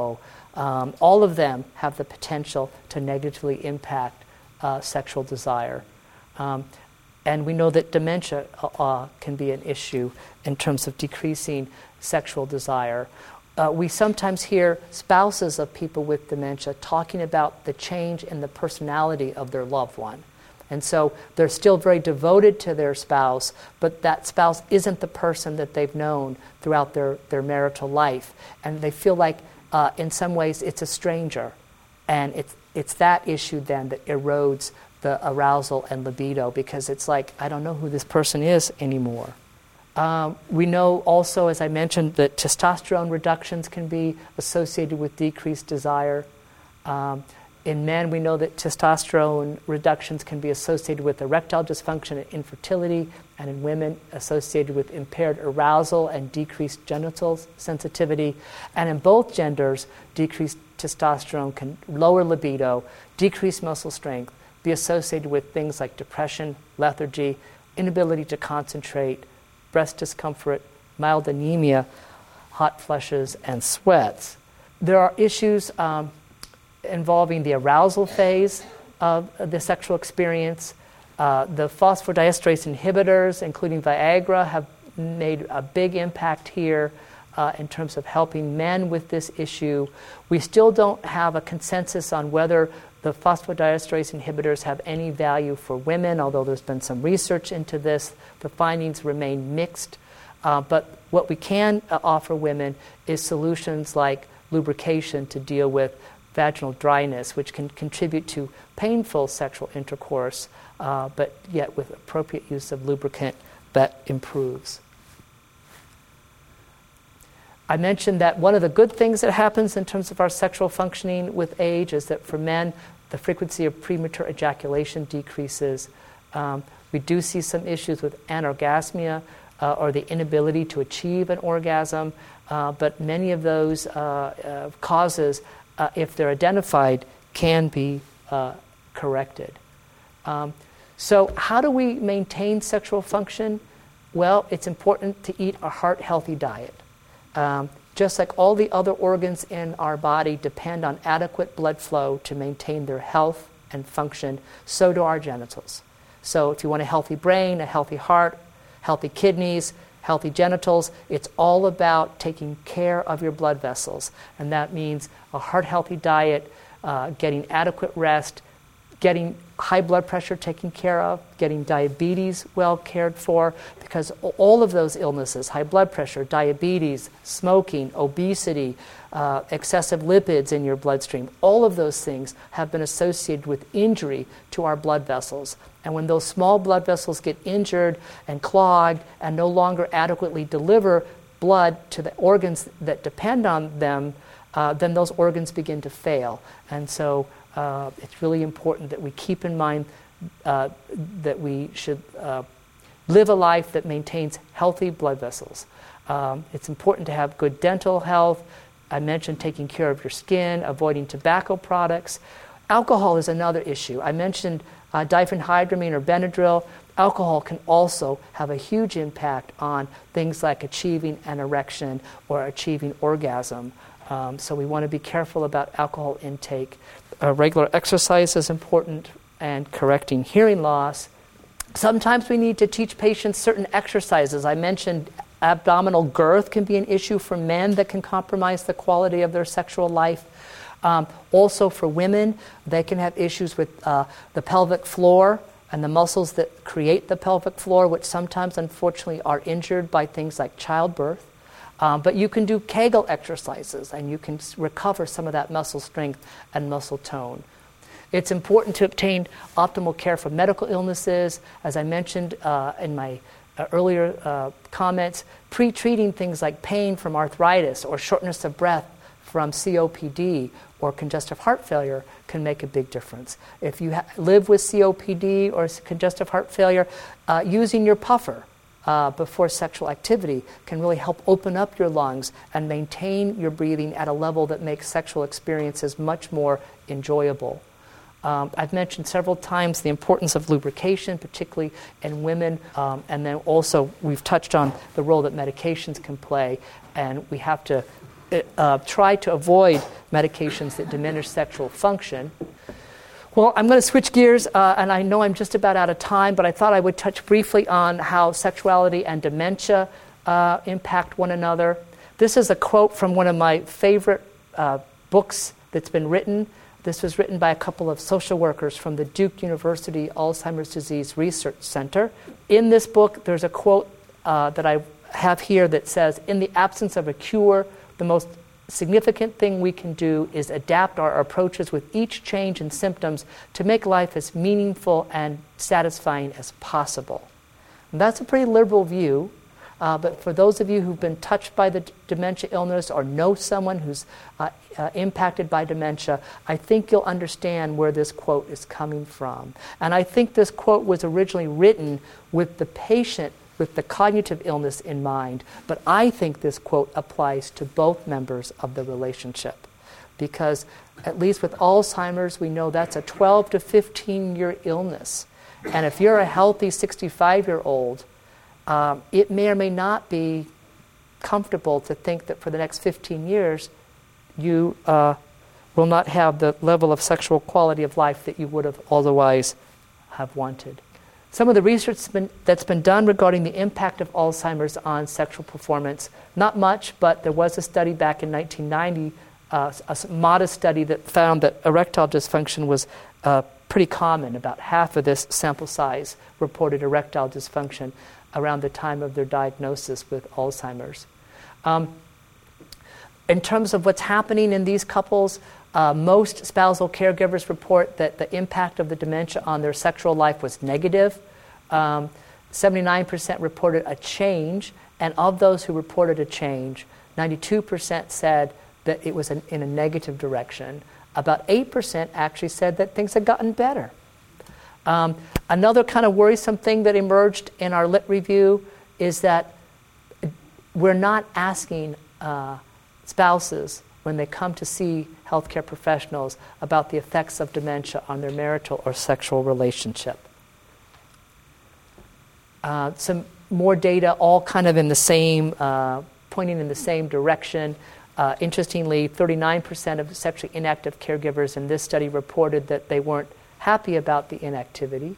Um, all of them have the potential to negatively impact uh, sexual desire. Um, and we know that dementia uh, can be an issue in terms of decreasing sexual desire. Uh, we sometimes hear spouses of people with dementia talking about the change in the personality of their loved one. And so they're still very devoted to their spouse, but that spouse isn't the person that they've known throughout their, their marital life. And they feel like, uh, in some ways, it's a stranger. And it's, it's that issue then that erodes the arousal and libido, because it's like, I don't know who this person is anymore. Um, we know also, as I mentioned, that testosterone reductions can be associated with decreased desire. Um, in men, we know that testosterone reductions can be associated with erectile dysfunction and infertility, and in women, associated with impaired arousal and decreased genital sensitivity. And in both genders, decreased testosterone can lower libido, decrease muscle strength, be associated with things like depression, lethargy, inability to concentrate, breast discomfort, mild anemia, hot flushes, and sweats. There are issues um, involving the arousal phase of the sexual experience. Uh, the phosphodiesterase inhibitors, including Viagra, have made a big impact here uh, in terms of helping men with this issue. We still don't have a consensus on whether the phosphodiesterase inhibitors have any value for women, although there's been some research into this. The findings remain mixed. Uh, but what we can uh, offer women is solutions like lubrication to deal with vaginal dryness, which can contribute to painful sexual intercourse, uh, but yet with appropriate use of lubricant that improves. I mentioned that one of the good things that happens in terms of our sexual functioning with age is that for men, the frequency of premature ejaculation decreases. Um, we do see some issues with anorgasmia uh, or the inability to achieve an orgasm, uh, but many of those uh, uh, causes, uh, if they're identified, can be uh, corrected. Um, so how do we maintain sexual function? Well, it's important to eat a heart-healthy diet. Um, just like all the other organs in our body depend on adequate blood flow to maintain their health and function, so do our genitals. So if you want a healthy brain, a healthy heart, healthy kidneys, healthy genitals, it's all about taking care of your blood vessels. And that means a heart-healthy diet, uh, getting adequate rest, getting high blood pressure taken care of, getting diabetes well cared for, because all of those illnesses, high blood pressure, diabetes, smoking, obesity, uh, excessive lipids in your bloodstream, all of those things have been associated with injury to our blood vessels. And when those small blood vessels get injured and clogged and no longer adequately deliver blood to the organs that depend on them, uh, then those organs begin to fail. And so Uh, it's really important that we keep in mind uh, that we should uh, live a life that maintains healthy blood vessels. Um, it's important to have good dental health. I mentioned taking care of your skin, avoiding tobacco products. Alcohol is another issue. I mentioned uh, diphenhydramine or Benadryl. Alcohol can also have a huge impact on things like achieving an erection or achieving orgasm. Um, so we want to be careful about alcohol intake. Uh, regular exercise is important, and correcting hearing loss. Sometimes we need to teach patients certain exercises. I mentioned abdominal girth can be an issue for men that can compromise the quality of their sexual life. Um, also for women, they can have issues with uh, the pelvic floor and the muscles that create the pelvic floor, which sometimes unfortunately are injured by things like childbirth. Um, but you can do Kegel exercises, and you can recover some of that muscle strength and muscle tone. It's important to obtain optimal care for medical illnesses. As I mentioned uh, in my uh, earlier uh, comments, pre-treating things like pain from arthritis or shortness of breath from C O P D or congestive heart failure can make a big difference. If you ha- live with C O P D or congestive heart failure, uh, using your puffer Uh, before sexual activity can really help open up your lungs and maintain your breathing at a level that makes sexual experiences much more enjoyable. Um, I've mentioned several times the importance of lubrication, particularly in women, um, and then also we've touched on the role that medications can play, and we have to uh, try to avoid medications that diminish sexual function. Well, I'm going to switch gears, uh, and I know I'm just about out of time, but I thought I would touch briefly on how sexuality and dementia uh, impact one another. This is a quote from one of my favorite uh, books that's been written. This was written by a couple of social workers from the Duke University Alzheimer's Disease Research Center. In this book, there's a quote uh, that I have here that says, "In the absence of a cure, the most significant thing we can do is adapt our approaches with each change in symptoms to make life as meaningful and satisfying as possible." And that's a pretty liberal view, uh, but for those of you who've been touched by the d- dementia illness or know someone who's uh, uh, impacted by dementia, I think you'll understand where this quote is coming from. And I think this quote was originally written with the patient with the cognitive illness in mind, but I think this quote applies to both members of the relationship, because at least with Alzheimer's, we know that's a twelve to fifteen year illness. And if you're a healthy sixty-five-year-old, um, it may or may not be comfortable to think that for the next fifteen years, you uh, will not have the level of sexual quality of life that you would have otherwise have wanted. Some of the research that's been, that's been done regarding the impact of Alzheimer's on sexual performance, not much, but there was a study back in nineteen ninety, uh, a modest study that found that erectile dysfunction was uh, pretty common. About half of this sample size reported erectile dysfunction around the time of their diagnosis with Alzheimer's. Um, in terms of what's happening in these couples, Uh, most spousal caregivers report that the impact of the dementia on their sexual life was negative. Um, seventy-nine percent reported a change, and of those who reported a change, ninety-two percent said that it was an, in a negative direction. About eight percent actually said that things had gotten better. Um, another kind of worrisome thing that emerged in our lit review is that we're not asking uh, spouses when they come to see healthcare professionals about the effects of dementia on their marital or sexual relationship. Uh, some more data, all kind of in the same, uh, pointing in the same direction. Uh, interestingly, thirty-nine percent of sexually inactive caregivers in this study reported that they weren't happy about the inactivity.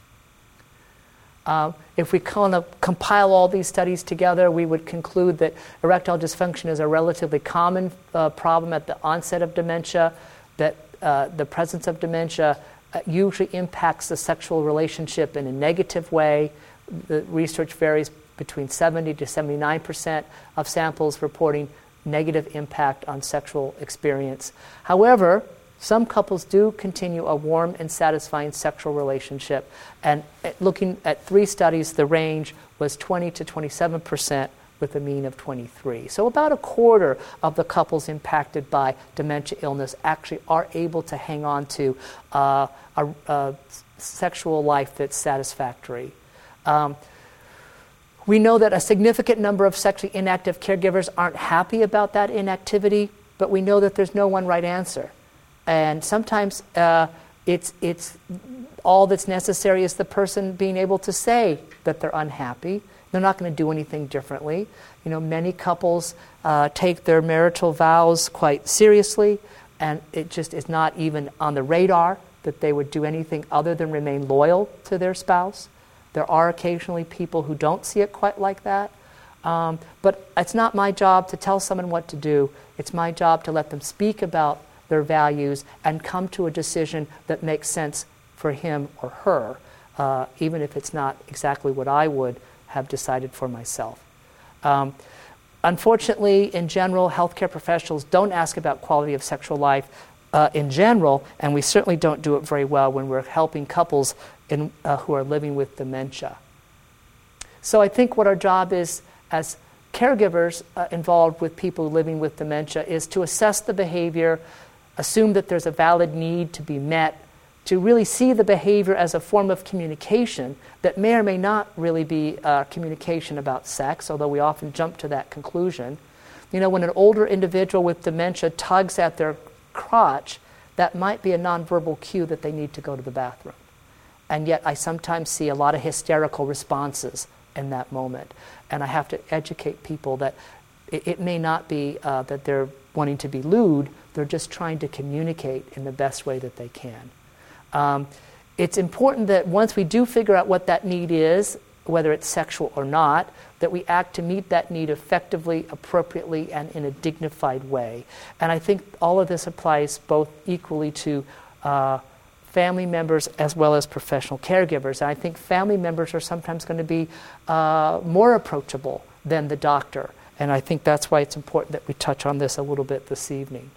Uh, if we kind of compile all these studies together, we would conclude that erectile dysfunction is a relatively common uh, problem at the onset of dementia, that uh, the presence of dementia uh, usually impacts the sexual relationship in a negative way. The research varies between seventy to seventy-nine percent of samples reporting negative impact on sexual experience. However, some couples do continue a warm and satisfying sexual relationship. And looking at three studies, the range was twenty to twenty-seven percent with a mean of twenty-three. So about a quarter of the couples impacted by dementia illness actually are able to hang on to uh, a, a sexual life that's satisfactory. Um, we know that a significant number of sexually inactive caregivers aren't happy about that inactivity, but we know that there's no one right answer. And sometimes uh, it's it's all that's necessary is the person being able to say that they're unhappy. They're not going to do anything differently. You know, many couples uh, take their marital vows quite seriously, and it just is not even on the radar that they would do anything other than remain loyal to their spouse. There are occasionally people who don't see it quite like that. Um, but it's not my job to tell someone what to do. It's my job to let them speak about their values and come to a decision that makes sense for him or her, uh, even if it's not exactly what I would have decided for myself. Um, unfortunately, in general, healthcare professionals don't ask about quality of sexual life uh, in general, and we certainly don't do it very well when we're helping couples in, uh, who are living with dementia. So I think what our job is as caregivers uh, involved with people living with dementia is to assess the behavior, assume that there's a valid need to be met, to really see the behavior as a form of communication that may or may not really be uh, communication about sex, although we often jump to that conclusion. You know, when an older individual with dementia tugs at their crotch, that might be a nonverbal cue that they need to go to the bathroom. And yet I sometimes see a lot of hysterical responses in that moment. And I have to educate people that it, it may not be uh, that they're wanting to be lewd, they're just trying to communicate in the best way that they can. Um, it's important that once we do figure out what that need is, whether it's sexual or not, that we act to meet that need effectively, appropriately, and in a dignified way. And I think all of this applies both equally to uh, family members as well as professional caregivers. And I think family members are sometimes going to be uh, more approachable than the doctor. And I think that's why it's important that we touch on this a little bit this evening.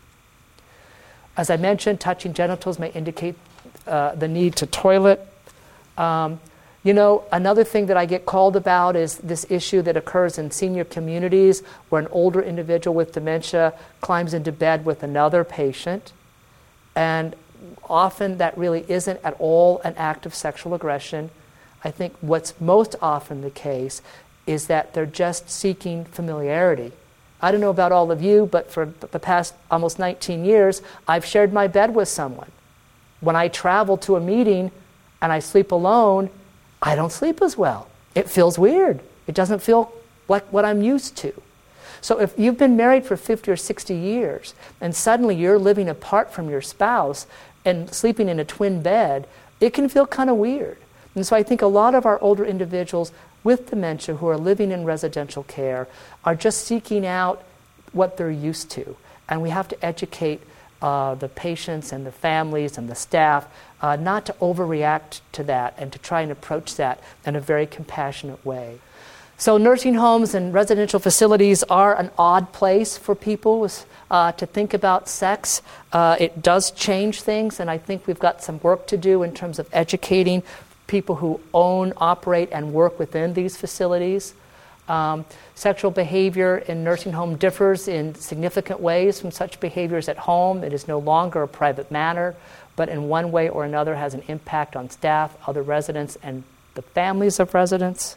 As I mentioned, touching genitals may indicate uh, the need to toilet. Um, You know, another thing that I get called about is this issue that occurs in senior communities where an older individual with dementia climbs into bed with another patient. And often that really isn't at all an act of sexual aggression. I think what's most often the case is that they're just seeking familiarity. I don't know about all of you, but for the past almost nineteen years, I've shared my bed with someone. When I travel to a meeting and I sleep alone, I don't sleep as well. It feels weird. It doesn't feel like what I'm used to. So if you've been married for fifty or sixty years and suddenly you're living apart from your spouse and sleeping in a twin bed, it can feel kind of weird. And so I think a lot of our older individuals with dementia who are living in residential care are just seeking out what they're used to. And we have to educate uh, the patients and the families and the staff Uh, not to overreact to that and to try and approach that in a very compassionate way. So nursing homes and residential facilities are an odd place for people uh, to think about sex. Uh, it does change things, and I think we've got some work to do in terms of educating people who own, operate, and work within these facilities. Um, sexual behavior in nursing home differs in significant ways from such behaviors at home. It is no longer a private matter, but in one way or another has an impact on staff, other residents, and the families of residents.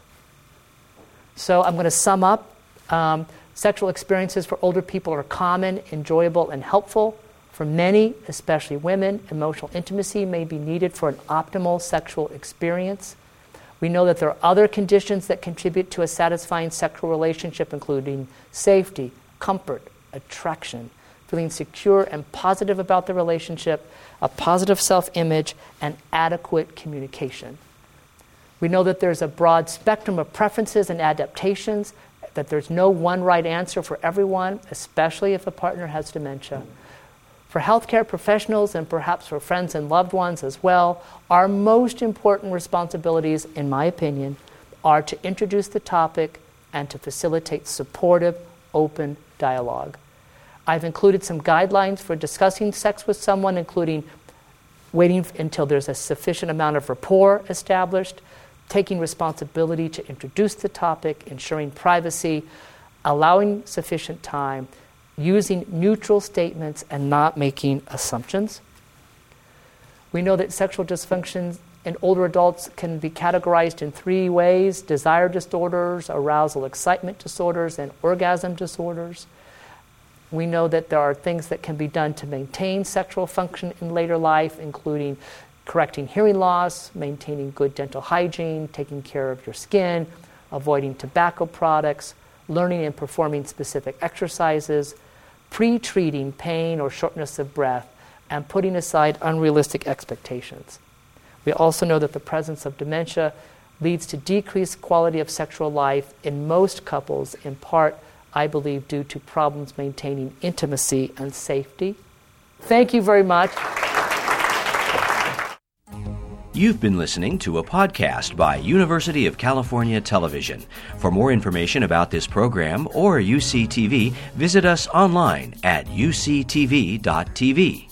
So I'm going to sum up. Um, sexual experiences for older people are common, enjoyable, and helpful. For many, especially women, emotional intimacy may be needed for an optimal sexual experience. We know that there are other conditions that contribute to a satisfying sexual relationship, including safety, comfort, attraction, feeling secure and positive about the relationship, a positive self-image, and adequate communication. We know that there's a broad spectrum of preferences and adaptations, that there's no one right answer for everyone, especially if a partner has dementia. For healthcare professionals and perhaps for friends and loved ones as well, our most important responsibilities, in my opinion, are to introduce the topic and to facilitate supportive, open dialogue. I've included some guidelines for discussing sex with someone, including waiting until there's a sufficient amount of rapport established, taking responsibility to introduce the topic, ensuring privacy, allowing sufficient time, using neutral statements, and not making assumptions. We know that sexual dysfunction in older adults can be categorized in three ways: desire disorders, arousal excitement disorders, and orgasm disorders. We know that there are things that can be done to maintain sexual function in later life, including correcting hearing loss, maintaining good dental hygiene, taking care of your skin, avoiding tobacco products, learning and performing specific exercises, pre-treating pain or shortness of breath, and putting aside unrealistic expectations. We also know that the presence of dementia leads to decreased quality of sexual life in most couples, in part, I believe, due to problems maintaining intimacy and safety. Thank you very much. You've been listening to a podcast by University of California Television. For more information about this program or U C T V, visit us online at u c t v dot t v.